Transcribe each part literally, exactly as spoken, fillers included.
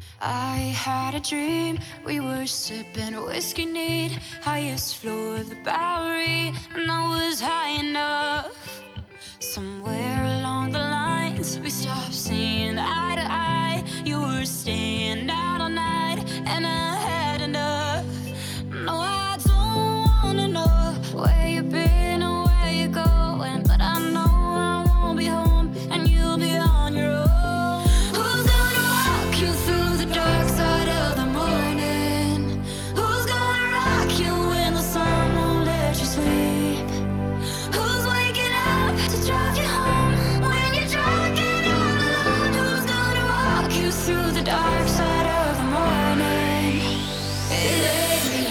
I had a dream, we were sipping whiskey neat, highest floor of the Bowery, and I was high enough. Somewhere along the lines, we stopped seeing eye to eye. You were staying out all night, and I had enough. No, I don't wanna know where you've been or where you're going, but I know I won't be home, and you'll be on your own. Who's gonna walk you through the dark side of the morning? Who's gonna rock you when the sun won't let you sleep? Who's waking up to drive you home when you're drunk and all alone? Who's gonna walk you through the dark side of the morning? It ain't me.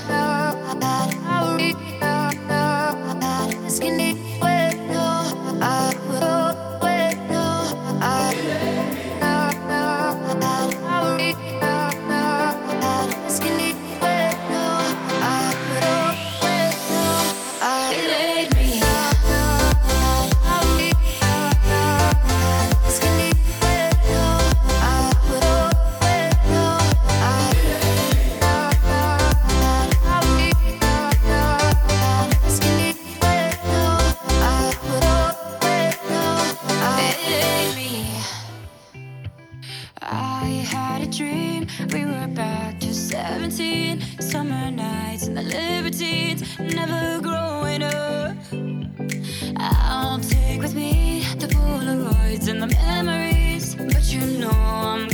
I had a dream, we were back to seventeen. Summer nights and the libertines, never growing up. I'll take with me the Polaroids and the memories, but you know I'm